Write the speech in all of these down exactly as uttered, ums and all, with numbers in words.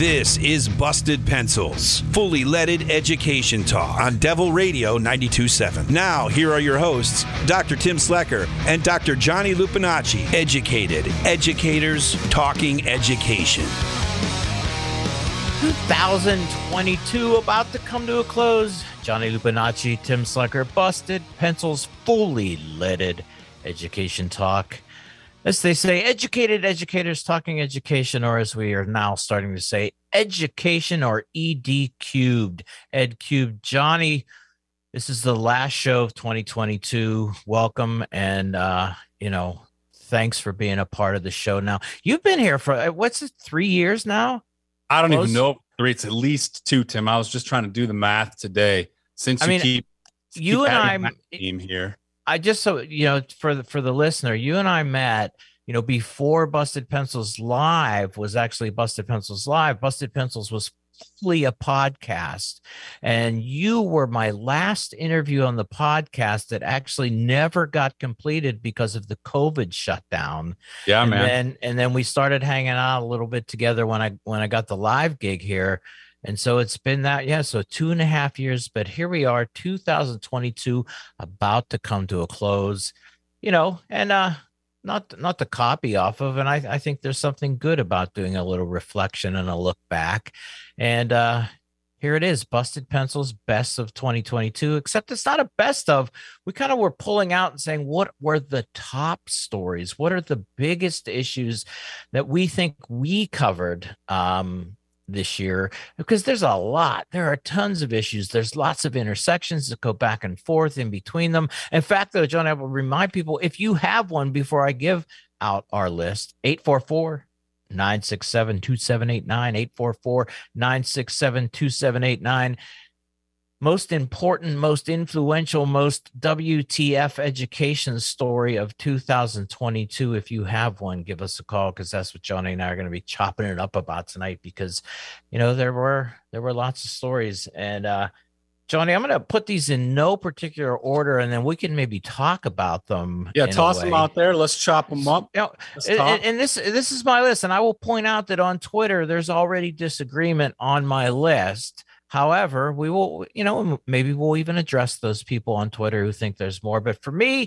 This is Busted Pencils, fully leaded education talk on Devil Radio ninety-two point seven. Now, here are your hosts, Doctor Tim Slecker and Doctor Johnny Lupinacci. Educated educators talking education. two thousand twenty-two about to come to a close. Johnny Lupinacci, Tim Slecker, Busted Pencils, fully leaded education talk. As they say, educated educators talking education, or as we are now starting to say, education, or E D cubed, Ed cubed. Johnny, this is the last show of twenty twenty-two. Welcome, and uh, you know, thanks for being a part of the show. Now, you've been here for what's it, three years now? I don't Close? even know. Three, it's at least two, Tim. I was just trying to do the math today. Since I you mean, keep you keep and adding I my team here. I just, so you know, for the for the listener, you and I met, you know, before Busted Pencils Live was actually Busted Pencils Live. Busted Pencils was fully a podcast, and you were my last interview on the podcast that actually never got completed because of the COVID shutdown. Yeah, and man. Then, and then we started hanging out a little bit together when I when I got the live gig here. And so it's been that, yeah, so two and a half years, but here we are, two thousand twenty-two, about to come to a close, you know, and uh, not not to copy off of, and I, I think there's something good about doing a little reflection and a look back. And uh, here it is, Busted Pencils, best of twenty twenty-two, except it's not a best of. We kind of were pulling out and saying, what were the top stories? What are the biggest issues that we think we covered um this year? Because there's a lot, there are tons of issues, there's lots of intersections that go back and forth in between them. In fact, though, John, I will remind people, if you have one, before I give out our list, eight four four, nine six seven, two seven eight nine, eight four four, nine six seven, two seven eight nine. Most important, most influential, most W T F education story of two thousand twenty-two. If you have one, give us a call, because that's what Johnny and I are going to be chopping it up about tonight, because, you know, there were there were lots of stories. And uh, Johnny, I'm going to put these in no particular order, and then we can maybe talk about them. Yeah, toss them out there. Let's chop them up. You know, and, and this this is my list, and I will point out that on Twitter, there's already disagreement on my list. However, we will, you know, maybe we'll even address those people on Twitter who think there's more. But for me,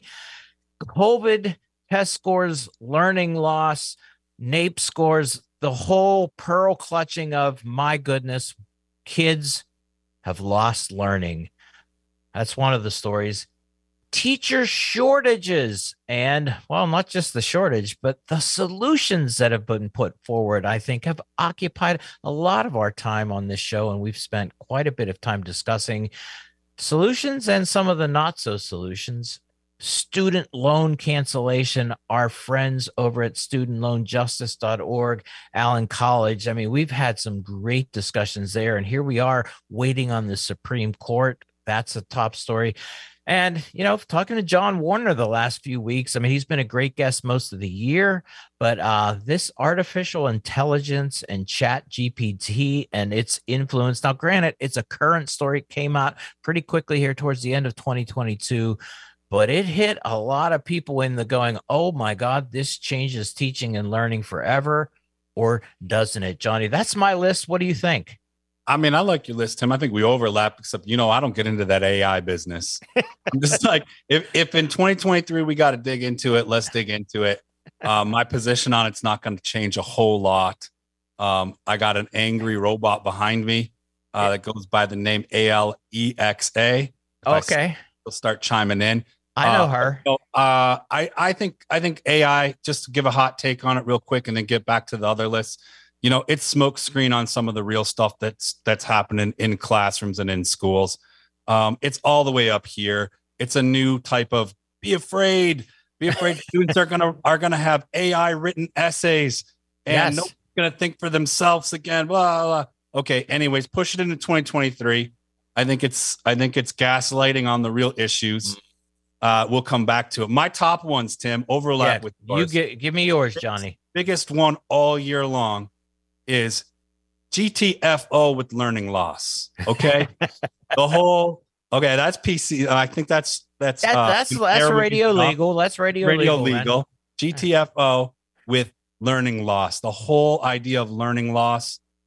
COVID, test scores, learning loss, NAEP scores, the whole pearl clutching of, my goodness, kids have lost learning. That's one of the stories. Teacher shortages, and, well, not just the shortage, but the solutions that have been put forward, I think, have occupied a lot of our time on this show, and we've spent quite a bit of time discussing solutions and some of the not so solutions. Student loan cancellation, our friends over at student loan justice dot org, Allen College. I mean, we've had some great discussions there, and here we are waiting on the Supreme Court. That's a top story. And, you know, talking to John Warner the last few weeks, I mean, he's been a great guest most of the year, but uh, this artificial intelligence and Chat G P T and its influence. Now, granted, it's a current story, came out pretty quickly here towards the end of twenty twenty-two, but it hit a lot of people in the going, oh my God, this changes teaching and learning forever, or doesn't it, Johnny? That's my list. What do you think? I mean, I like your list, Tim. I think we overlap, except, you know, I don't get into that A I business. I'm just like, if, if in twenty twenty-three we got to dig into it, let's dig into it. Uh, my position on it's not going to change a whole lot. Um, I got an angry robot behind me uh, that goes by the name A L E X A. Okay. We'll start chiming in. I know uh, her. So, uh, I, I think I think A I, just to give a hot take on it real quick and then get back to the other lists. You know, it's smoke screen on some of the real stuff that's that's happening in classrooms and in schools. Um, it's all the way up here. It's a new type of be afraid, be afraid. Students are gonna are gonna have A I written essays, and Yes. nobody's gonna think for themselves again. Blah, blah, blah. Okay. Anyways, push it into twenty twenty-three. I think it's I think it's gaslighting on the real issues. Uh, we'll come back to it. My top ones, Tim, overlap Yeah, with you. yours. Get, give me yours, Johnny. Biggest one all year long is G T F O with learning loss. Okay. The whole, okay, that's P C. I think that's, that's, That, uh, that's that's radio legal. That's radio, radio legal. legal. Man. G T F O with learning loss. The whole idea of learning loss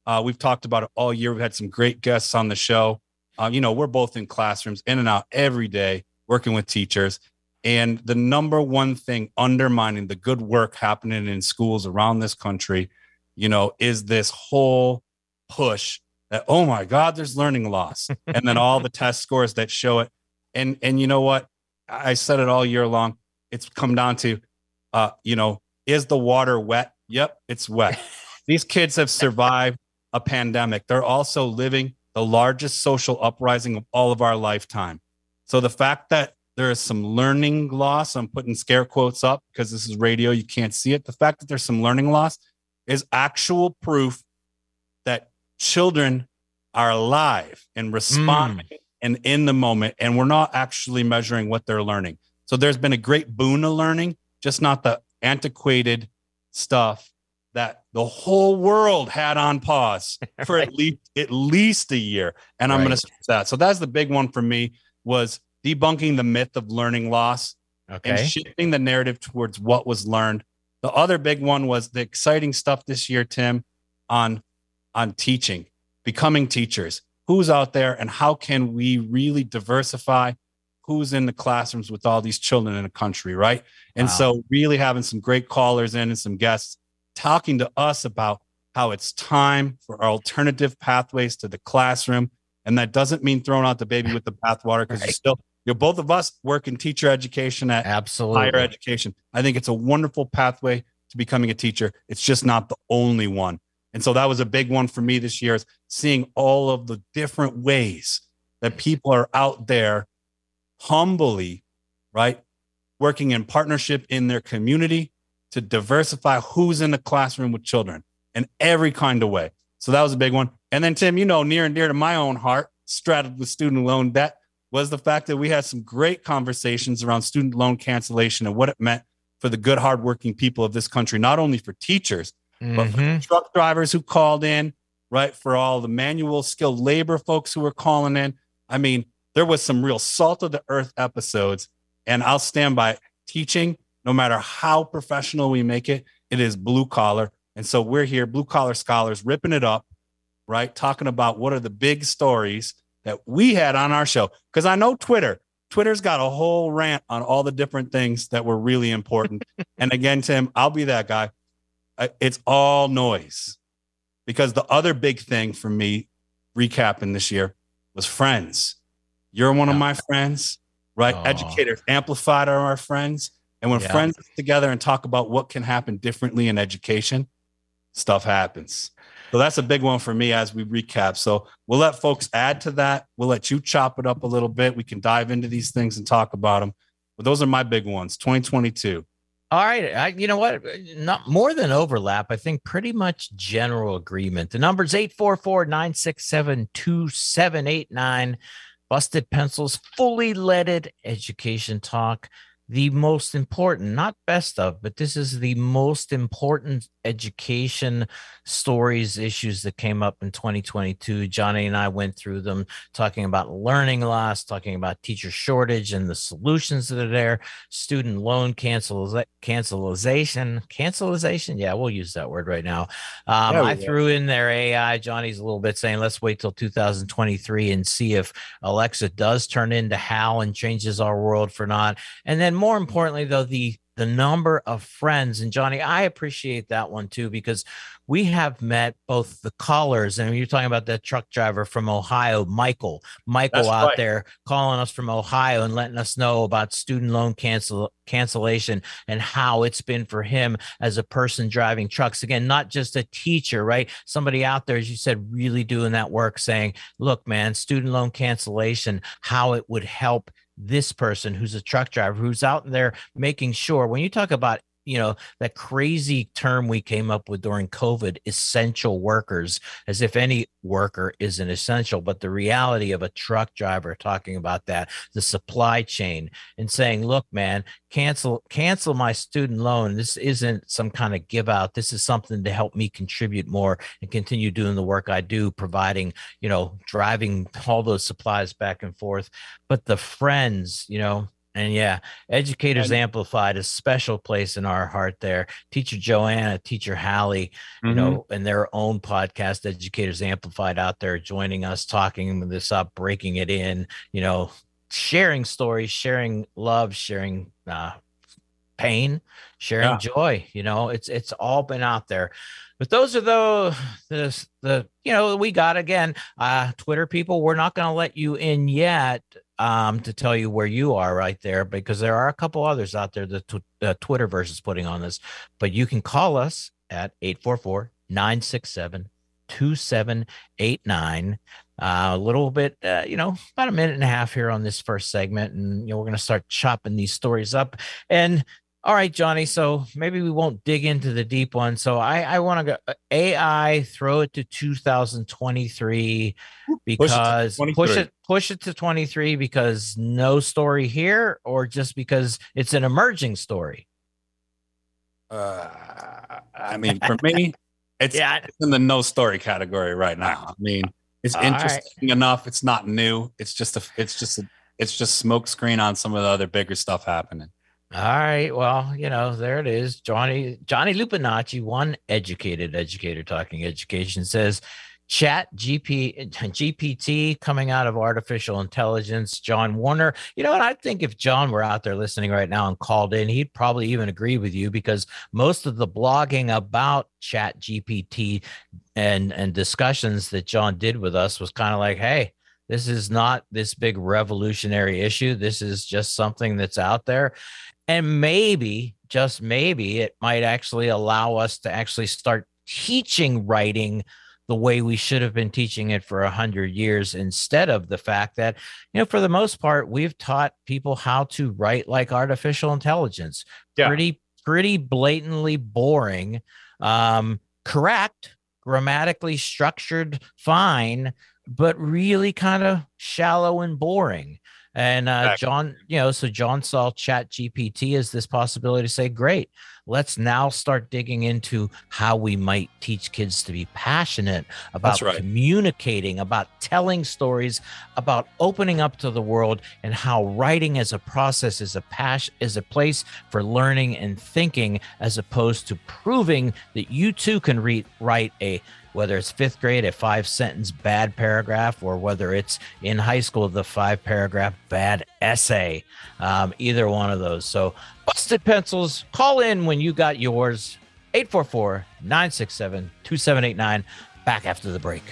Uh, we've talked about it all year. We've had some great guests on the show. Uh, you know, we're both in classrooms, in and out every day, working with teachers. And the number one thing undermining the good work happening in schools around this country, you know, is this whole push that, oh my God, there's learning loss. And then all the test scores that show it. And, and you know what? I said it all year long. It's come down to, uh, you know, is the water wet? Yep, it's wet. These kids have survived a pandemic. They're also living the largest social uprising of all of our lifetime. So the fact that there is some learning loss, I'm putting scare quotes up because this is radio, you can't see it. The fact that there's some learning loss is actual proof that children are alive and responding mm. and in the moment, and we're not actually measuring what they're learning. So there's been a great boon of learning, just not the antiquated stuff that the whole world had on pause for right. at least at least a year. And I'm right. going to stress that. So that's the big one for me, was debunking the myth of learning loss okay. and shifting the narrative towards what was learned. The other big one was the exciting stuff this year, Tim, on, on teaching, becoming teachers. Who's out there and how can we really diversify who's in the classrooms with all these children in the country, right? And wow. so really having some great callers in and some guests talking to us about how it's time for alternative pathways to the classroom. And that doesn't mean throwing out the baby with the bathwater, because right. you're still, you're both of us work in teacher education at Absolutely. higher education. I think it's a wonderful pathway to becoming a teacher. It's just not the only one. And so that was a big one for me this year, is seeing all of the different ways that people are out there humbly, right, working in partnership in their community to diversify who's in the classroom with children in every kind of way. So that was a big one. And then, Tim, you know, near and dear to my own heart, straddled with student loan debt, was the fact that we had some great conversations around student loan cancellation and what it meant for the good, hardworking people of this country, not only for teachers, mm-hmm. but for the truck drivers who called in, right, for all the manual skilled labor folks who were calling in. I mean, there was some real salt of the earth episodes, and I'll stand by teaching. No matter how professional we make it, it is blue collar. And so we're here, blue collar scholars, ripping it up, right? Talking about what are the big stories that we had on our show. Because I know Twitter, Twitter's got a whole rant on all the different things that were really important. And again, Tim, I'll be that guy. It's all noise. Because the other big thing for me, recapping this year, was friends. You're one yeah. of my friends, right? Aww. Educators Amplified are our friends. And when yeah. friends get together and talk about what can happen differently in education, stuff happens. So that's a big one for me as we recap. So we'll let folks add to that. We'll let you chop it up a little bit. We can dive into these things and talk about them. But those are my big ones, twenty twenty-two. All right. I, you know what? Not more than overlap. I think pretty much general agreement. The number's eight four four, nine six seven, two seven eight nine. Busted Pencils, fully leaded education talk. The most important, not best of, but this is the most important education stories, issues that came up in twenty twenty-two. Johnny and I went through them, talking about learning loss, talking about teacher shortage and the solutions that are there, student loan cancel cancellation, cancellation. Yeah, we'll use that word right now. Um, I go. threw in there A I. Johnny's a little bit saying, let's wait till two thousand twenty-three and see if Alexa does turn into Hal and changes our world for not. And then more importantly, though, the the number of friends, and Johnny, I appreciate that one too, because we have met both the callers, and you're talking about that truck driver from Ohio, Michael, Michael That's out right. there calling us from Ohio and letting us know about student loan cancel cancellation and how it's been for him as a person driving trucks. Again, not just a teacher, right? Somebody out there, as you said, really doing that work, saying, look, man, student loan cancellation, how it would help this person who's a truck driver, who's out there making sure, when you talk about, you know, that crazy term we came up with during COVID, essential workers, as if any worker is an essential, but the reality of a truck driver talking about that, the supply chain, and saying, look, man, cancel, cancel my student loan. This isn't some kind of give out. This is something to help me contribute more and continue doing the work I do, providing, you know, driving all those supplies back and forth. But the friends, you know, And yeah, Educators and, Amplified, a special place in our heart there. Teacher Joanna, Teacher Hallie, you mm-hmm. know, and their own podcast, Educators Amplified, out there joining us, talking this up, breaking it in, you know, sharing stories, sharing love, sharing uh, pain, sharing yeah. joy. You know, it's it's all been out there. But those are the, the, the you know, we got, again, uh, Twitter people, we're not going to let you in yet um, to tell you where you are right there, because there are a couple others out there that t- uh, Twitterverse is putting on this. But you can call us at eight four four, nine six seven, two seven eight nine. Uh, a little bit, uh, you know, about a minute and a half here on this first segment. And, you know, we're going to start chopping these stories up. And all right, Johnny, so maybe we won't dig into the deep one. So I, I want to go A I, throw it to two thousand twenty-three because push it, push it, push it to twenty-three because no story here, or just because it's an emerging story? Uh, I mean, for me, it's, yeah. it's in the no story category right now. I mean, it's All interesting right. enough. It's not new. It's just a, it's just a, it's just smoke screen on some of the other bigger stuff happening. All right. Well, you know, there it is. Johnny, Johnny Lupinacci, one educated educator talking education, says Chat G P, G P T coming out of artificial intelligence. John Warner, you know, and I think if John were out there listening right now and called in, he'd probably even agree with you, because most of the blogging about Chat G P T and, and discussions that John did with us was kind of like, hey, this is not this big revolutionary issue. This is just something that's out there. And maybe, just maybe, it might actually allow us to actually start teaching writing the way we should have been teaching it for a hundred years, instead of the fact that, you know, for the most part, we've taught people how to write like artificial intelligence. Yeah. Pretty, pretty blatantly boring, um, correct, grammatically structured, fine, but really kind of shallow and boring. And uh, John, you know, so John saw Chat G P T as this possibility to say, great, let's now start digging into how we might teach kids to be passionate about right. communicating, about telling stories, about opening up to the world, and how writing as a process is a passion, is a place for learning and thinking, as opposed to proving that you too can read, write a, whether it's fifth grade, a five sentence bad paragraph, or whether it's in high school, the five paragraph bad essay, um, either one of those. So Busted Pencils, call in when you got yours, eight four four, nine six seven, two seven eight nine. Back after the break.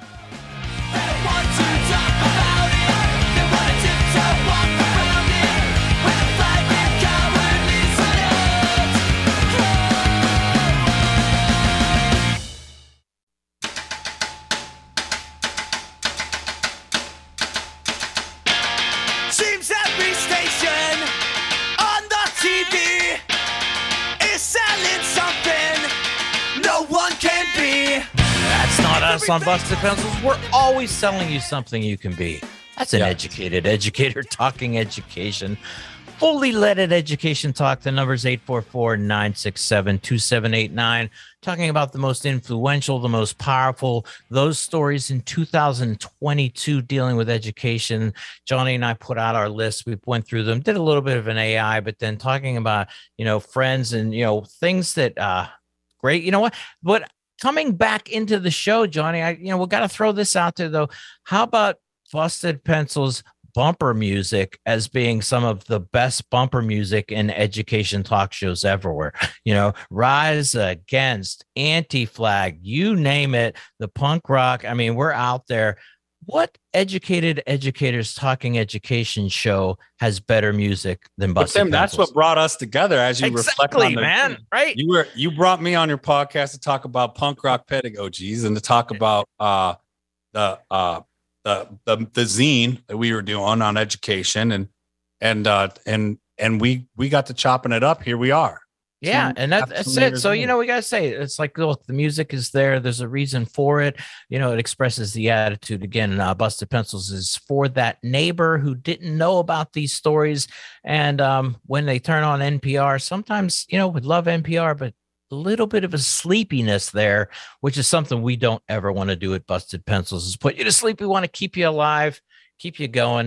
Us on Busted Pencils, we're always selling you something you can be. That's an yeah. educated educator talking education. Fully leaded education talk. The number's eight four four, nine six seven, two seven eight nine. Talking about the most influential, the most powerful, those stories in two thousand twenty-two dealing with education. Johnny and I put out our list. We went through them, did a little bit of an A I, but then talking about, you know, friends and, you know, things that, uh, great. You know what? But coming back into the show, Johnny, I, you know, we got to throw this out there, though. How about Busted Pencils bumper music as being some of the best bumper music in education talk shows everywhere? You know, Rise Against, Anti-Flag, you name it, the punk rock. I mean, we're out there. What educated educators talking education show has better music than Busted Tim, Pencils? That's what brought us together. As you exactly, reflect on the, man, right? You were you brought me on your podcast to talk about punk rock pedagogies and to talk about uh, the uh, the the the zine that we were doing on education, and and uh, and and we we got to chopping it up. Here we are. Yeah, and that, that's it. So, you know, we got to say, it's like, look, the music is there. There's a reason for it. You know, it expresses the attitude. Again, uh, Busted Pencils is for that neighbor who didn't know about these stories. And um, when they turn on N P R, sometimes, you know, we love N P R, but a little bit of a sleepiness there, which is something we don't ever want to do at Busted Pencils, is put you to sleep. We want to keep you alive, keep you going.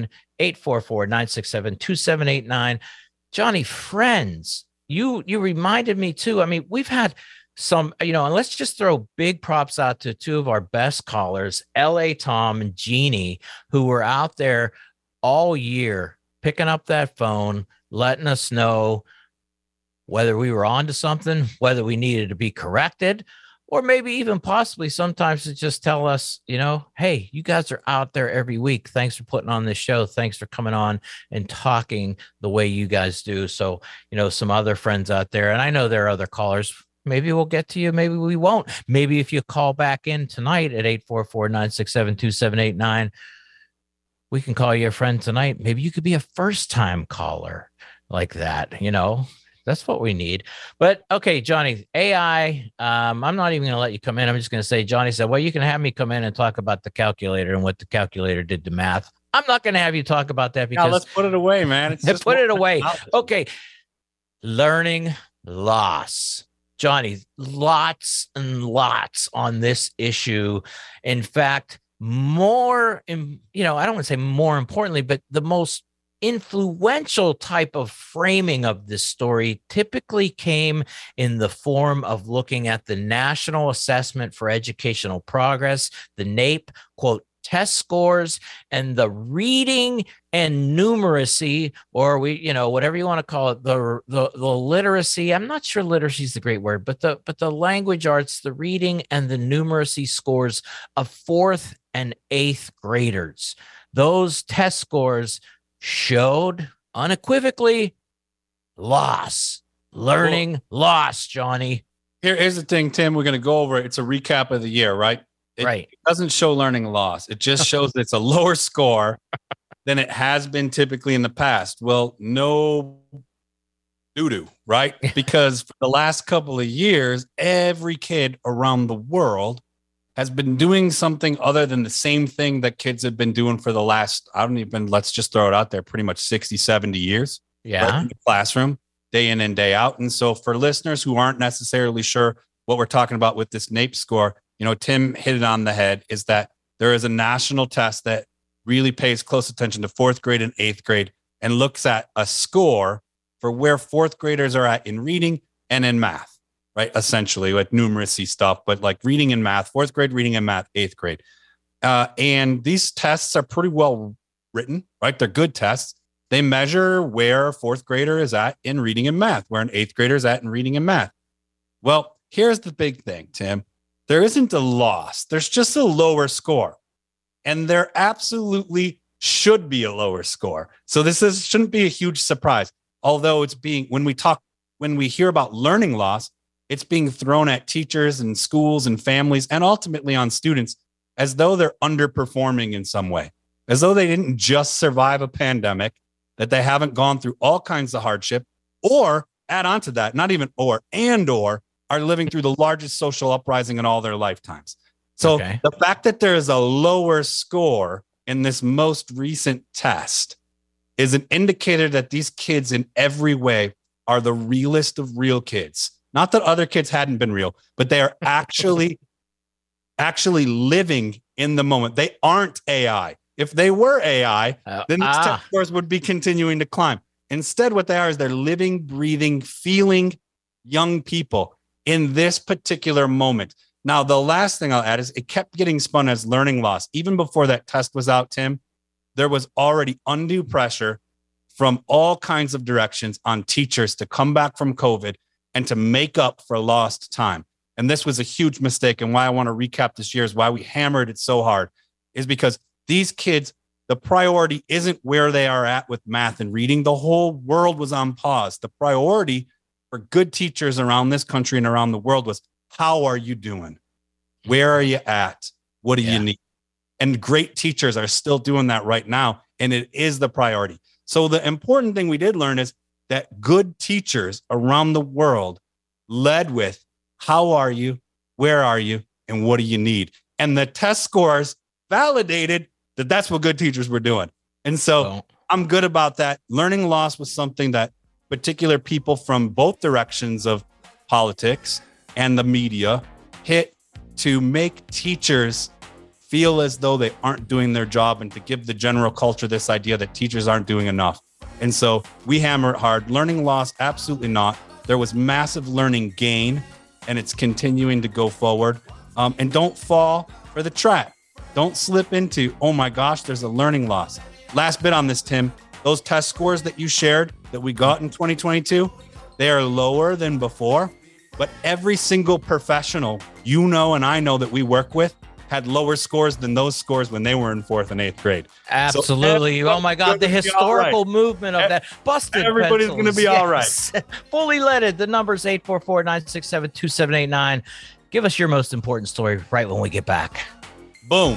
eight four four, nine six seven, two seven eight nine. Johnny, friends, you you reminded me too. I mean, we've had some, you know, and let's just throw big props out to two of our best callers, L A Tom and Jeannie, who were out there all year picking up that phone, letting us know whether we were onto something, whether we needed to be corrected, or maybe even possibly sometimes to just tell us, you know, hey, you guys are out there every week. Thanks for putting on this show. Thanks for coming on and talking the way you guys do. So, you know, some other friends out there, and I know there are other callers. Maybe we'll get to you. Maybe we won't. Maybe if you call back in tonight at eight four four, nine six seven, two seven eight nine, we can call you a friend tonight. Maybe you could be a first-time caller like that, you know. That's what we need. But okay, Johnny, A I, um, I'm not even going to let you come in. I'm just going to say, Johnny said, well, you can have me come in and talk about the calculator and what the calculator did to math. I'm not going to have you talk about that because now let's put it away, man. It's just put it away. knowledge. Okay. Learning loss. Johnny, lots and lots on this issue. In fact, more, you know, I don't want to say more importantly, but the most influential type of framing of this story typically came in the form of looking at the National Assessment for Educational Progress, the NAEP, quote, test scores, and the reading and numeracy, or we, you know, whatever you want to call it, the, the, the literacy. I'm not sure literacy is the great word, but the, but the language arts, the reading and the numeracy scores of fourth and eighth graders. Those test scores showed unequivocally loss, learning well, loss, Johnny. Here, here's the thing, Tim, we're going to go over it. It's a recap of the year, right? It, right. It doesn't show learning loss. It just shows that it's a lower score than it has been typically in the past. Well, no doo-doo, right? Because for the last couple of years, every kid around the world has been doing something other than the same thing that kids have been doing for the last, I don't even, let's just throw it out there, pretty much sixty, seventy years. Yeah. Right in the classroom, day in and day out. And so for listeners who aren't necessarily sure what we're talking about with this NAEP score, you know, Tim hit it on the head, is that there is a national test that really pays close attention to fourth grade and eighth grade and looks at a score for where fourth graders are at in reading and in math. Right, essentially, like numeracy stuff, but like reading and math, fourth grade reading and math, eighth grade. Uh, and these tests are pretty well written, right? They're good tests. They measure where a fourth grader is at in reading and math, where an eighth grader is at in reading and math. Well, here's the big thing, Tim. There isn't a loss. There's just a lower score. And there absolutely should be a lower score. So this is, shouldn't be a huge surprise. Although it's being, when we talk, when we hear about learning loss, it's being thrown at teachers and schools and families and ultimately on students as though they're underperforming in some way, as though they didn't just survive a pandemic, that they haven't gone through all kinds of hardship, or add on to that, not even or, and or are living through the largest social uprising in all their lifetimes. So okay. The fact that there is a lower score in this most recent test is an indicator that these kids in every way are the realest of real kids. Not that other kids hadn't been real, but they are actually, actually living in the moment. They aren't A I. If they were A I, uh, then these ah. test scores would be continuing to climb. Instead, what they are is they're living, breathing, feeling young people in this particular moment. Now, the last thing I'll add is it kept getting spun as learning loss. Even before that test was out, Tim, there was already undue pressure from all kinds of directions on teachers to come back from COVID and to make up for lost time. And this was a huge mistake. And why I want to recap this year is why we hammered it so hard is because these kids, the priority isn't where they are at with math and reading. The whole world was on pause. The priority for good teachers around this country and around the world was, how are you doing? Where are you at? What do yeah. you need? And great teachers are still doing that right now. And it is the priority. So the important thing we did learn is that good teachers around the world led with, how are you? Where are you? And what do you need? And the test scores validated that that's what good teachers were doing. And so well, I'm good about that. Learning loss was something that particular people from both directions of politics and the media hit to make teachers feel as though they aren't doing their job and to give the general culture this idea that teachers aren't doing enough. And so we hammer it hard. Learning loss, absolutely not. There was massive learning gain, and it's continuing to go forward. Um, and don't fall for the trap. Don't slip into, oh my gosh, there's a learning loss. Last bit on this, Tim, those test scores that you shared that we got in twenty twenty-two, they are lower than before, but every single professional you know and I know that we work with had lower scores than those scores when they were in fourth and eighth grade. Absolutely. So, oh my God, the historical right. movement of that. Busted Everybody's going to be yes. all right. Fully leaded. The number's eight four four, nine six seven, two seven eight nine. Give us your most important story right when we get back. Boom.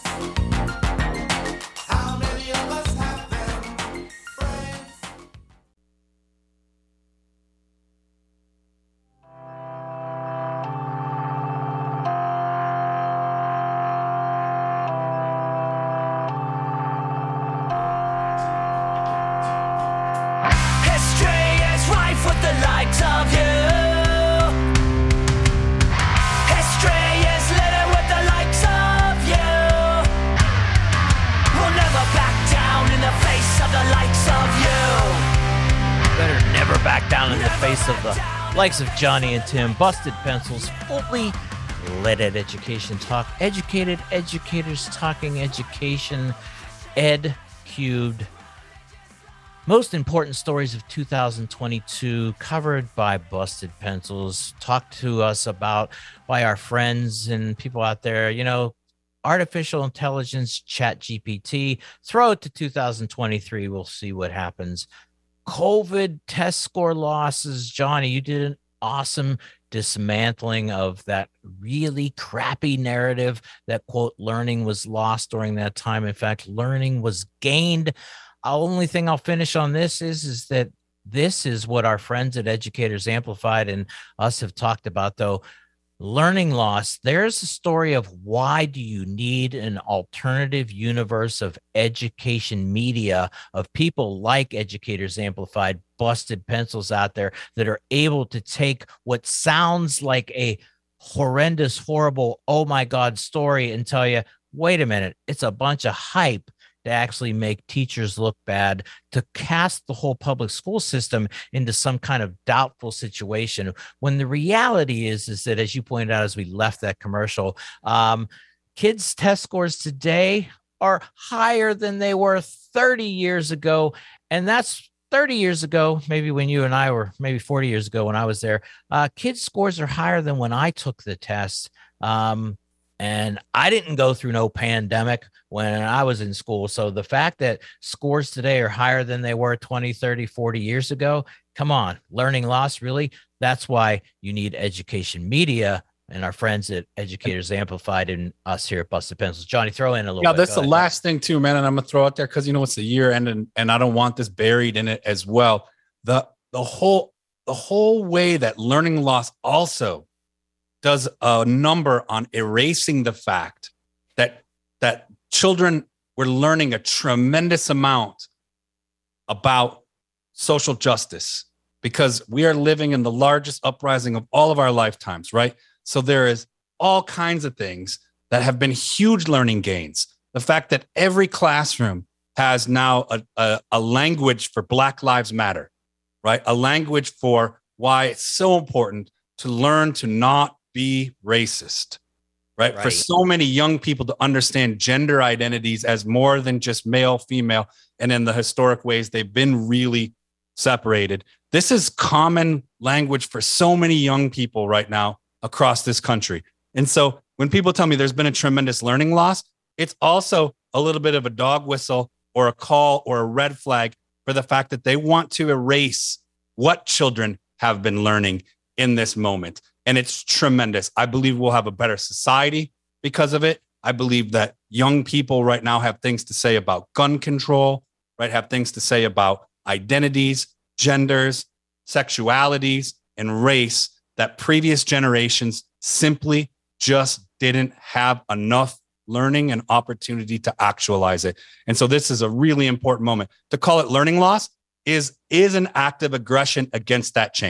Of the likes of Johnny and Tim, Busted Pencils, fully leaded education talk, educated educators talking education, Ed Cubed. Most important stories of two thousand twenty-two covered by Busted Pencils, talked to us about by our friends and people out there, you know, artificial intelligence, Chat G P T, throw it to two thousand twenty-three. We'll see what happens. COVID test score losses. Johnny, you did an awesome dismantling of that really crappy narrative that, quote, learning was lost during that time. In fact, learning was gained. The only thing I'll finish on this is, is that this is what our friends at Educators Amplified and us have talked about, though. Learning loss. There's a story of why do you need an alternative universe of education media, of people like Educators Amplified, Busted Pencils out there that are able to take what sounds like a horrendous, horrible, oh my God story and tell you, wait a minute, it's a bunch of hype to actually make teachers look bad, to cast the whole public school system into some kind of doubtful situation, when the reality is, is that, as you pointed out as we left that commercial, um, kids' test scores today are higher than they were thirty years ago. And that's thirty years ago, maybe when you and I were, maybe forty years ago when I was there. Uh, kids' scores are higher than when I took the test. Um, And I didn't go through no pandemic when I was in school. So the fact that scores today are higher than they were twenty, thirty, forty years ago, come on, learning loss, really? That's why you need education media and our friends at Educators Amplified and us here at Busted Pencils. Johnny, throw in a little yeah, bit. Yeah, that's the last thing too, man. And I'm going to throw out there because, you know, it's the year end and, and I don't want this buried in it as well. The, the whole, the whole way that learning loss also does a number on erasing the fact that that children were learning a tremendous amount about social justice, because we are living in the largest uprising of all of our lifetimes, right? So there is all kinds of things that have been huge learning gains. The fact that every classroom has now a, a, a language for Black Lives Matter, right? A language for why it's so important to learn to not be racist, right? right? For so many young people to understand gender identities as more than just male, female, and in the historic ways they've been really separated. This is common language for so many young people right now across this country. And so when people tell me there's been a tremendous learning loss, it's also a little bit of a dog whistle or a call or a red flag for the fact that they want to erase what children have been learning in this moment. And it's tremendous. I believe we'll have a better society because of it. I believe that young people right now have things to say about gun control, right? Have things to say about identities, genders, sexualities, and race that previous generations simply just didn't have enough learning and opportunity to actualize it. And so this is a really important moment. To call it learning loss is, is an act of aggression against that change.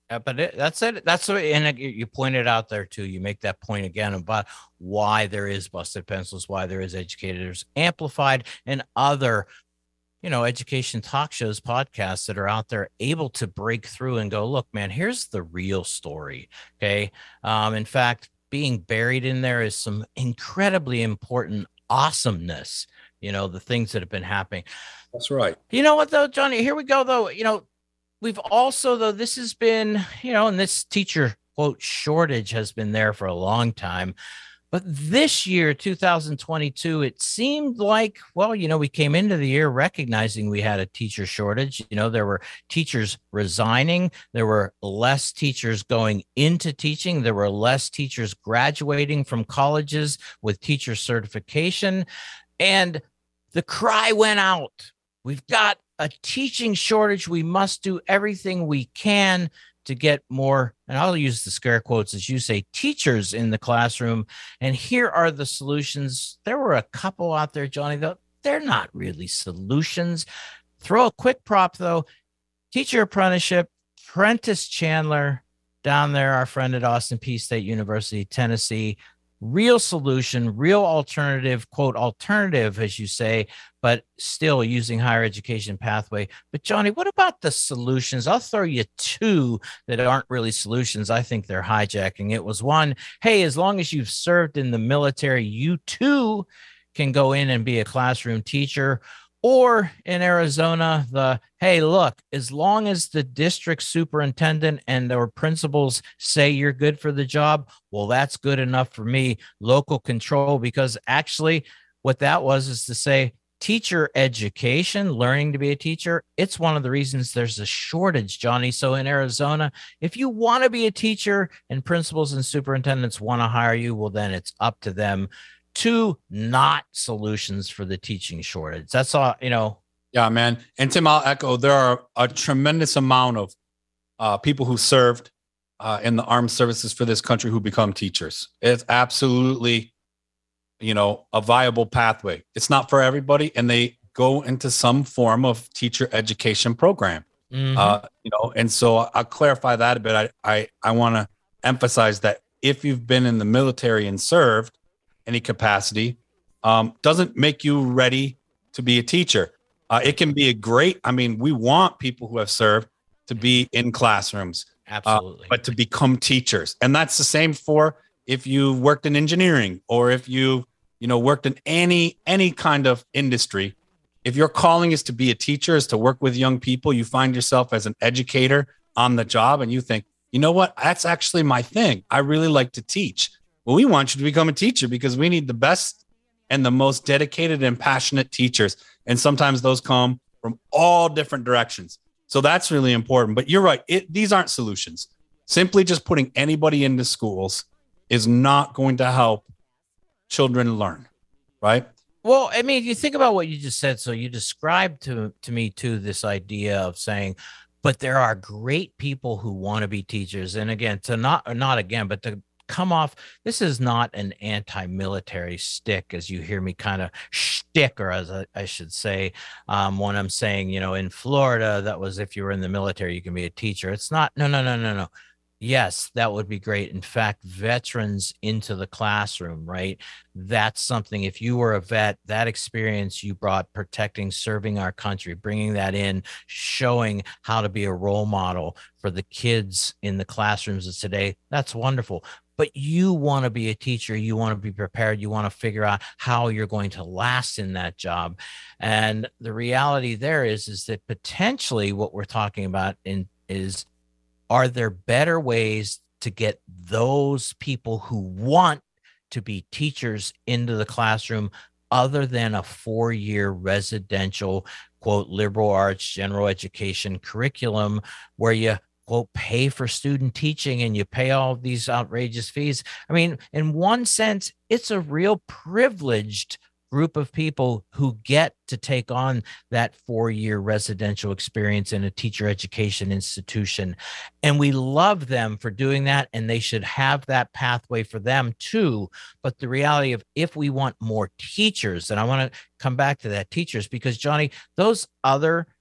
Uh, but it, that's it. That's what, and it, you pointed out there too. You make that point again about why there is Busted Pencils, why there is Educators Amplified, and other, you know, education talk shows, podcasts that are out there able to break through and go, look, man, here's the real story. Okay. Um, in fact, being buried in there is some incredibly important awesomeness. You know, the things that have been happening. That's right. You know what, though, Johnny? Here we go, though. You know, we've also, though, this has been, you know, and this teacher, quote, shortage has been there for a long time. But this year, two thousand twenty-two, it seemed like, well, you know, we came into the year recognizing we had a teacher shortage. You know, there were teachers resigning. There were less teachers going into teaching. There were less teachers graduating from colleges with teacher certification. And the cry went out. We've got a teaching shortage. We must do everything we can to get more, and I'll use the scare quotes, as you say, teachers in the classroom. And here are the solutions. There were a couple out there, Johnny, though. They're not really solutions. Throw a quick prop, though. Teacher apprenticeship, Prentice Chandler down there, our friend at Austin Peay State University, Tennessee. Real solution, real alternative, quote, alternative, as you say, but still using higher education pathway. But Johnny, what about the solutions? I'll throw you two that aren't really solutions. I think they're hijacking. It was one, hey, as long as you've served in the military, you too can go in and be a classroom teacher. Or in Arizona, the, hey, look, as long as the district superintendent and or principals say you're good for the job, well, that's good enough for me. Local control, because actually what that was is to say teacher education, learning to be a teacher, it's one of the reasons there's a shortage, Johnny. So in Arizona, if you want to be a teacher and principals and superintendents want to hire you, well, then it's up to them. Two not solutions for the teaching shortage. That's all, you know. Yeah, man. And Tim, I'll echo, there are a tremendous amount of uh, people who served uh, in the armed services for this country who become teachers. It's absolutely, you know, a viable pathway. It's not for everybody, and they go into some form of teacher education program. Mm-hmm. Uh, you know, and so I'll clarify that a bit. I I, I want to emphasize that if you've been in the military and served any capacity, um, doesn't make you ready to be a teacher. Uh, it can be a great, I mean, we want people who have served to be in classrooms. Absolutely. Uh, but to become teachers. And that's the same for if you worked in engineering or if you, you know, worked in any, any kind of industry. If your calling is to be a teacher, is to work with young people, you find yourself as an educator on the job and you think, you know what, that's actually my thing. I really like to teach. Well, we want you to become a teacher because we need the best and the most dedicated and passionate teachers. And sometimes those come from all different directions. So that's really important. But you're right. It, these aren't solutions. Simply just putting anybody into schools is not going to help children learn, right? Well, I mean, you think about what you just said. So you described to, to me, too, this idea of saying, but there are great people who want to be teachers. And again, to not, or not again, but to come off, this is not an anti-military stick, as you hear me kind of shtick, or as I, I should say, um, when I'm saying, you know, in Florida, that was if you were in the military, you can be a teacher. It's not, no, no, no, no, no. Yes, that would be great. In fact, veterans into the classroom, right? That's something, if you were a vet, that experience you brought protecting, serving our country, bringing that in, showing how to be a role model for the kids in the classrooms of today, that's wonderful. But you want to be a teacher, you want to be prepared, you want to figure out how you're going to last in that job. And the reality there is, is that potentially what we're talking about in is, are there better ways to get those people who want to be teachers into the classroom other than a four-year residential, quote, liberal arts, general education curriculum where you, quote, pay for student teaching and you pay all these outrageous fees? I mean, in one sense, it's a real privileged group of people who get to take on that four-year residential experience in a teacher education institution. And we love them for doing that, and they should have that pathway for them too. But the reality of, if we want more teachers, and I want to come back to that, teachers, because Johnny, those other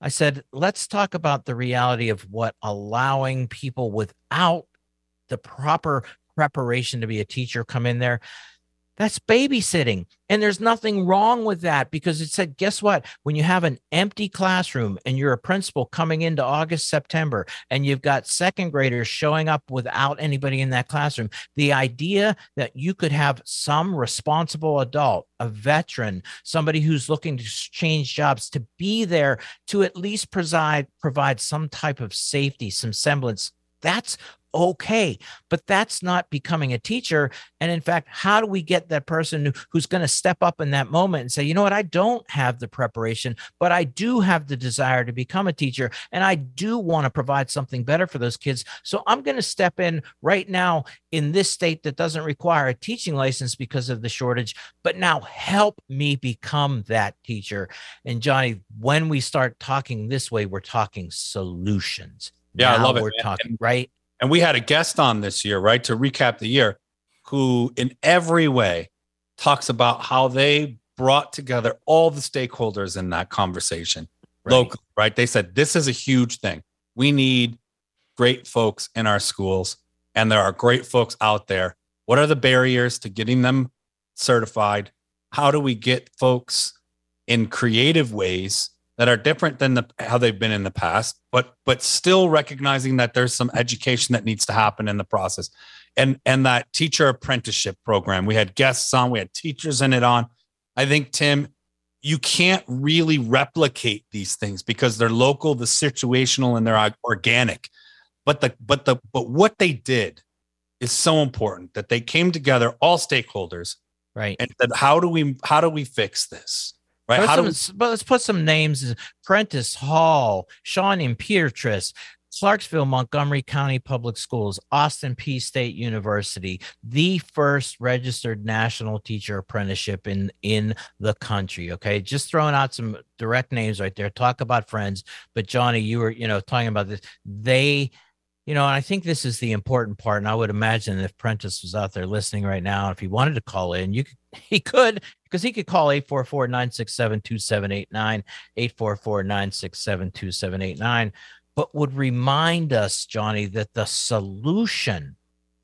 I said, let's talk about the reality of what allowing people without the proper preparation to be a teacher come in there. That's babysitting. And there's nothing wrong with that, because it said, guess what? When you have an empty classroom and you're a principal coming into August, September, and you've got second graders showing up without anybody in that classroom, the idea that you could have some responsible adult, a veteran, somebody who's looking to change jobs, to be there to at least provide, provide some type of safety, some semblance, that's okay, but that's not becoming a teacher. And in fact, how do we get that person who, who's going to step up in that moment and say, you know what, I don't have the preparation, but I do have the desire to become a teacher, and I do want to provide something better for those kids. So I'm going to step in right now in this state that doesn't require a teaching license because of the shortage, but now help me become that teacher. And Johnny, when we start talking this way, we're talking solutions. Yeah, now I love it. We're man. talking, and, right? And we had a guest on this year, right, to recap the year, who in every way talks about how they brought together all the stakeholders in that conversation Right. locally, right? They said, this is a huge thing. We need great folks in our schools, and there are great folks out there. What are the barriers to getting them certified? How do we get folks in creative ways that are different than the, how they've been in the past, but but still recognizing that there's some education that needs to happen in the process. And, and that teacher apprenticeship program, we had guests on, we had teachers in it on. I think, Tim, you can't really replicate these things because they're local, the situational, and they're organic. But the but the but what they did is so important, that they came together, all stakeholders, Right. and said, how do we how do we fix this? Right. Put How some, do we, but let's put some names: Prentice Hall, Sean and Petrus, Clarksville, Montgomery County Public Schools, Austin Peay State University, the first registered national teacher apprenticeship in, in the country. Okay. Just throwing out some direct names right there. Talk about friends. But Johnny, you were, you know, talking about this. They, you know, and I think this is the important part. And I would imagine if Prentice was out there listening right now, if he wanted to call in, you could, he could, because he could call eight four four, nine six seven, two seven eight nine, eight four four, nine six seven, two seven eight nine. But would remind us, Johnny, that the solution,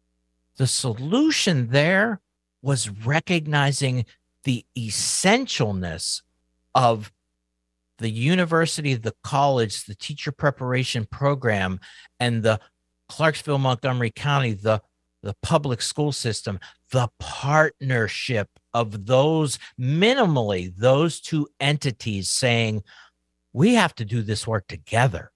the solution there was recognizing the essentialness of the university, the college, the teacher preparation program, and the Clarksville, Montgomery County, the, the public school system, the partnership of those, minimally, those two entities saying, we have to do this work together.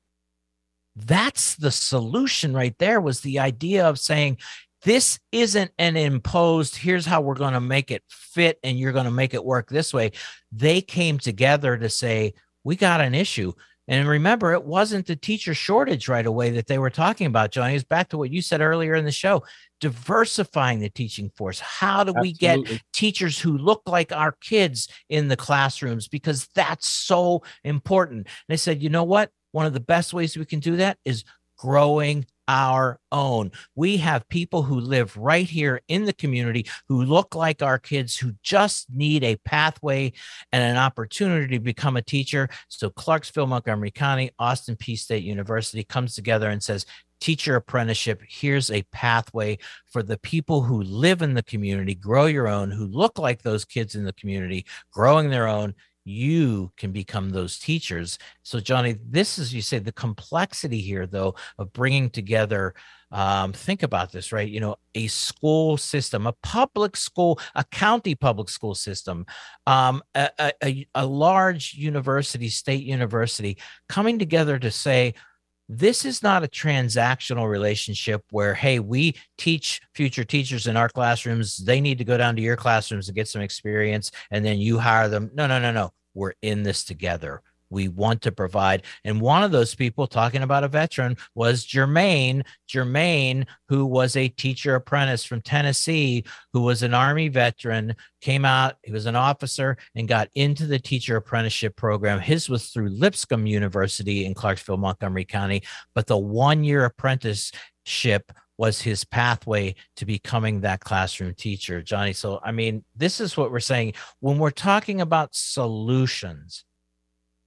That's the solution right there, was the idea of saying, this isn't an imposed, here's how we're going to make it fit and you're going to make it work this way. They came together to say, we got an issue. And remember, it wasn't the teacher shortage right away that they were talking about, Johnny. It's back to what you said earlier in the show, diversifying the teaching force. How do we Absolutely. get teachers who look like our kids in the classrooms? Because that's so important. And they said, you know what? One of the best ways we can do that is growing our own. We have people who live right here in the community who look like our kids, who just need a pathway and an opportunity to become a teacher. So Clarksville, Montgomery County, Austin Peay State University comes together and says, teacher apprenticeship, here's a pathway for the people who live in the community, grow your own, who look like those kids in the community, growing their own. You can become those teachers. So, Johnny, this is, you say, the complexity here, though, of bringing together, um, think about this, right? You know, a school system, a public school, a county public school system, um, a, a, a large university, state university, coming together to say, this is not a transactional relationship where, hey, we teach future teachers in our classrooms. They need to go down to your classrooms and get some experience, and then you hire them. No, no, no, no. We're in this together. We want to provide. And one of those people, talking about a veteran, was Jermaine, Jermaine, who was a teacher apprentice from Tennessee, who was an Army veteran, came out, he was an officer, and got into the teacher apprenticeship program. His was through Lipscomb University in Clarksville, Montgomery County, but the one-year apprenticeship was his pathway to becoming that classroom teacher, Johnny. So, I mean, this is what we're saying. When we're talking about solutions,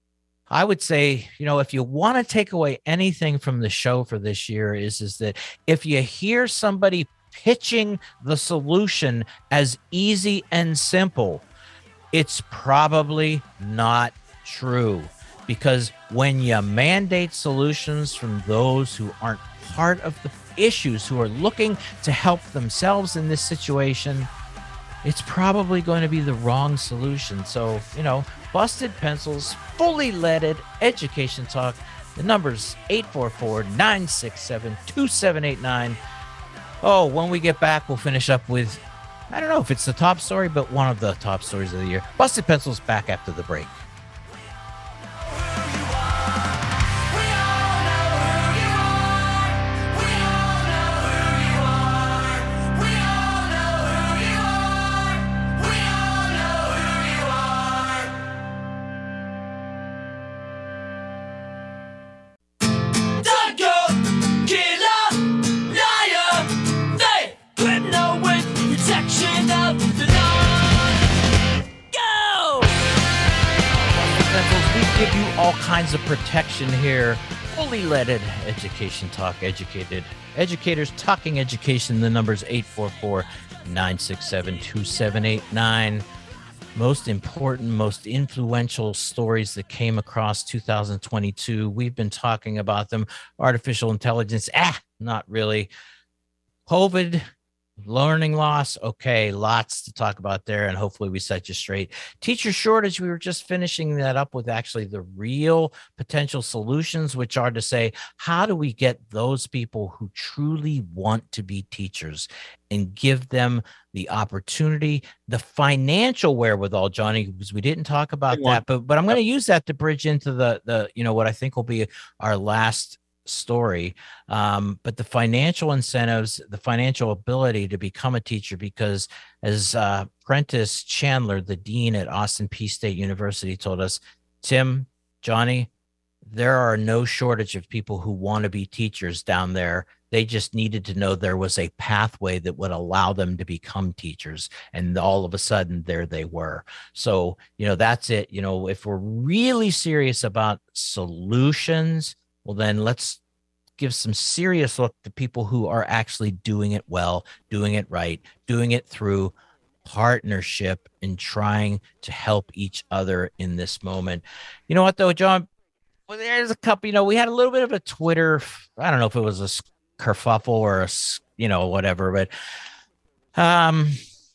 I would say, you know, if you want to take away anything from the show for this year is, is that if you hear somebody pitching the solution as easy and simple, it's probably not true. Because when you mandate solutions from those who aren't part of the issues, who are looking to help themselves in this situation, it's probably going to be the wrong solution. So, you know, Busted Pencils, fully leaded education talk. The number's eight four four, nine six seven, two seven eight nine. Oh, when we get back, we'll finish up with, I don't know if it's the top story, but one of the top stories of the year. Busted Pencils back after the break. All kinds of protection here. Fully leaded education talk, educated educators talking education. The number's eight four four, nine six seven, two seven eight nine. Most important, most influential stories that came across two thousand twenty-two. We've been talking about them. Artificial intelligence, ah, not really. COVID, learning loss, okay, lots to talk about there, and hopefully we set you straight. Teacher shortage, we were just finishing that up with actually the real potential solutions, which are to say, how do we get those people who truly want to be teachers and give them the opportunity, the financial wherewithal, Johnny, because we didn't talk about that, but but I'm going to use that to bridge into the the you know what I think will be our last story, um, but the financial incentives, the financial ability to become a teacher, because as uh, Prentice Chandler, the dean at Austin Peay State University, told us, Tim, Johnny, there are no shortage of people who want to be teachers down there. They just needed to know there was a pathway that would allow them to become teachers. And all of a sudden, there they were. So, you know, that's it. You know, if we're really serious about solutions, well, then let's give some serious look to people who are actually doing it well, doing it right, doing it through partnership and trying to help each other in this moment. You know what, though, John? Well, there's a couple, you know, we had a little bit of a Twitter, I don't know if it was a kerfuffle or a, you know, whatever, but um,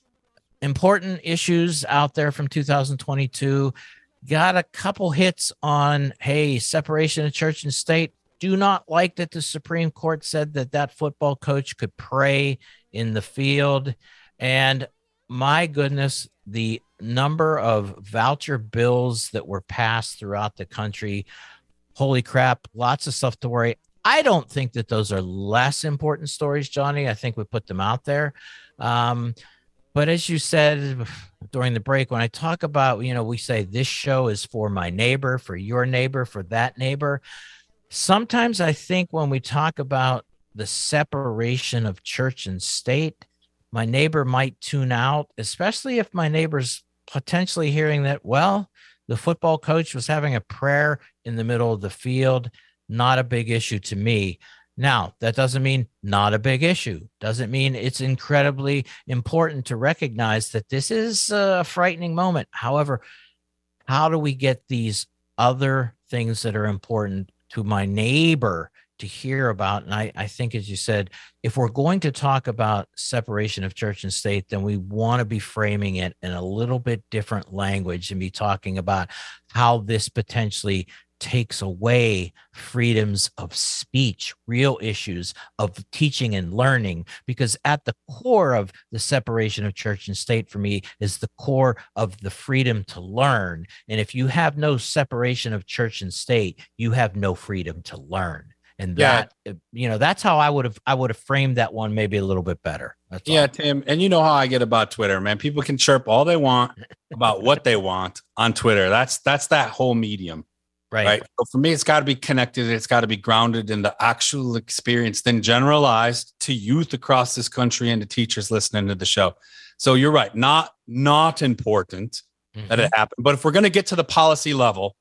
important issues out there from two thousand twenty-two. Got a couple hits on, hey, separation of church and state. Do not like that the Supreme Court said that that football coach could pray in the field. And my goodness, the number of voucher bills that were passed throughout the country. Holy crap, lots of stuff to worry. I don't think that those are less important stories, Johnny. I think we put them out there. Um, But as you said during the break, when I talk about, you know, we say this show is for my neighbor, for your neighbor, for that neighbor. Sometimes I think when we talk about the separation of church and state, my neighbor might tune out, especially if my neighbor's potentially hearing that, well, the football coach was having a prayer in the middle of the field. Not a big issue to me. Now, that doesn't mean not a big issue. Doesn't mean it's incredibly important to recognize that this is a frightening moment. However, how do we get these other things that are important to my neighbor to hear about? And I, I think, as you said, if we're going to talk about separation of church and state, then we want to be framing it in a little bit different language and be talking about how this potentially takes away freedoms of speech, real issues of teaching and learning, because at the core of the separation of church and state for me is the core of the freedom to learn. And if you have no separation of church and state, you have no freedom to learn. And that, yeah. you know, that's how I would have, I would have framed that one maybe a little bit better. That's yeah, all. Tim. And you know how I get about Twitter, man. People can chirp all they want about what they want on Twitter. That's, that's that whole medium. Right. Right. So for me, it's got to be connected. It's got to be grounded in the actual experience, then generalized to youth across this country and to teachers listening to the show. So you're right. Not, not important mm-hmm. that it happened. But if we're going to get to the policy level,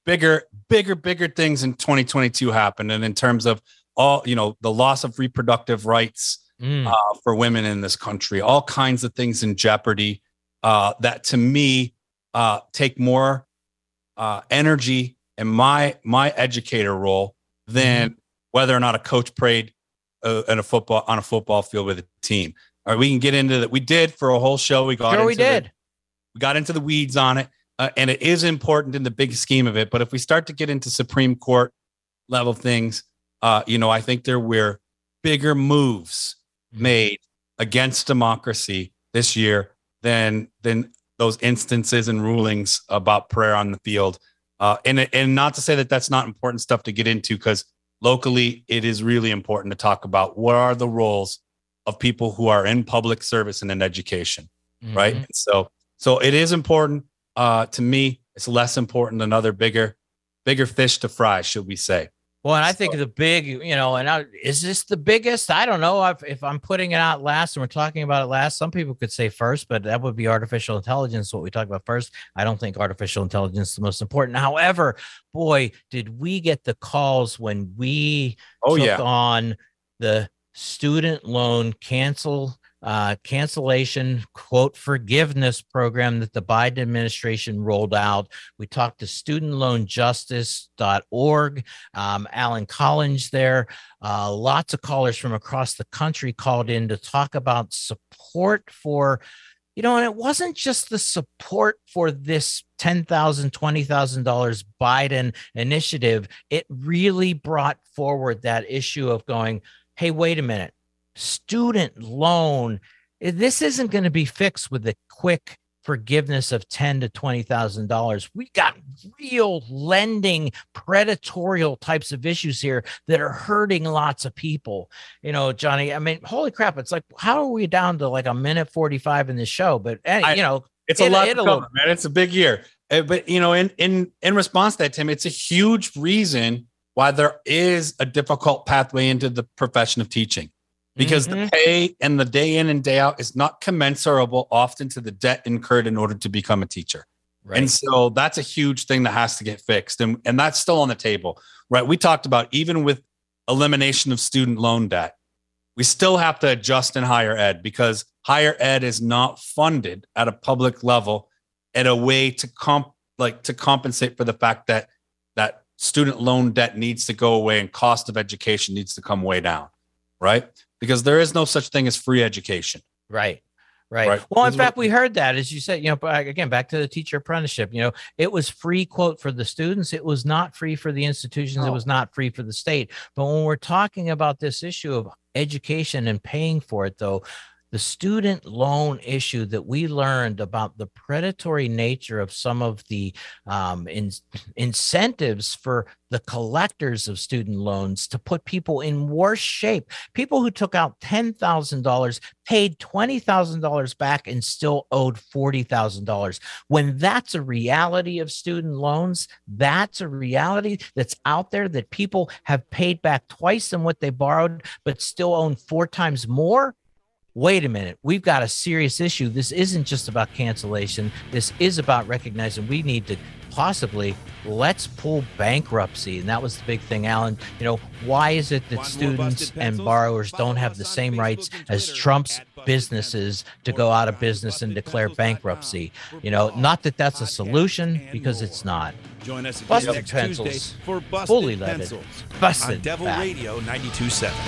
bigger, bigger, bigger things in twenty twenty-two happened. And in terms of all, you know, the loss of reproductive rights mm. uh, for women in this country, all kinds of things in jeopardy uh, that to me uh, take more uh, energy in my, my educator role than mm. whether or not a coach prayed uh, in a football on a football field with a team. All right, we can get into that. We did for a whole show. We got sure into we did. The, we got into the weeds on it. Uh, and it is important in the big scheme of it. But if we start to get into Supreme Court level things, uh, you know, I think there were bigger moves made against democracy this year than than those instances and rulings about prayer on the field. Uh, and and not to say that that's not important stuff to get into, because locally it is really important to talk about what are the roles of people who are in public service and in education, mm-hmm. right? And so so it is important. Uh, to me, it's less important than other bigger, bigger fish to fry, should we say? Well, and I think so, the big, you know, and I, is this the biggest? I don't know if, if I'm putting it out last and we're talking about it last. Some people could say first, but that would be artificial intelligence. What we talk about first. I don't think artificial intelligence is the most important. However, boy, did we get the calls when we oh, took yeah. on the student loan cancel. Uh, cancellation, quote, forgiveness program that the Biden administration rolled out. We talked to student loan justice dot org, um, Alan Collins there. Uh, lots of callers from across the country called in to talk about support for, you know, and it wasn't just the support for this ten thousand dollars, twenty thousand dollars Biden initiative. It really brought forward that issue of going, hey, wait a minute. Student loan, this isn't going to be fixed with a quick forgiveness of ten to twenty thousand dollars. We got real lending, predatory types of issues here that are hurting lots of people. You know, Johnny, I mean, holy crap! It's like, how are we down to like a minute forty-five in the show? But I, you know, it's a it, lot to cover, man. It's a big year. Uh, but you know, in in in response to that, Tim, it's a huge reason why there is a difficult pathway into the profession of teaching. Because mm-hmm. the pay and the day in and day out is not commensurable often to the debt incurred in order to become a teacher. Right. And so that's a huge thing that has to get fixed. And, and that's still on the table, right? We talked about even with elimination of student loan debt, we still have to adjust in higher ed because higher ed is not funded at a public level in a way to comp like to compensate for the fact that that student loan debt needs to go away and cost of education needs to come way down, right? Because there is no such thing as free education. Right. Right. right. Well, in this fact, we heard that, as you said, you know, again, back to the teacher apprenticeship, you know, it was free, quote, for the students. It was not free for the institutions. Oh. It was not free for the state. But when we're talking about this issue of education and paying for it, though, the student loan issue that we learned about the predatory nature of some of the um, in, incentives for the collectors of student loans to put people in worse shape. People who took out ten thousand dollars paid twenty thousand dollars back and still owed forty thousand dollars. When that's a reality of student loans, that's a reality that's out there that people have paid back twice than what they borrowed, but still own four times more. Wait a minute, we've got a serious issue. This isn't just about cancellation. This is about recognizing we need to possibly let's pull bankruptcy. And that was the big thing, Alan. You know, why is it that students and borrowers don't have the same rights as Trump's businesses to go out of business and declare bankruptcy? You know, not that that's a solution, because it's not. Join us Busted next Pencils, Tuesday for Busted fully Pencils leaded, busted on Devil back. Radio ninety-two point seven.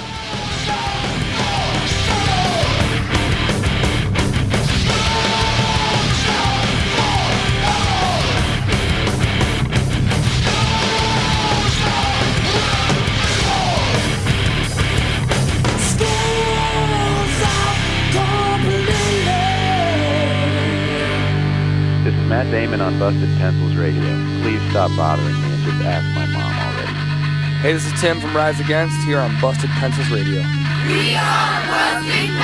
Matt Damon on Busted Pencils Radio. Please stop bothering me and just ask my mom already. Hey, this is Tim from Rise Against here on Busted Pencils Radio. We are Busted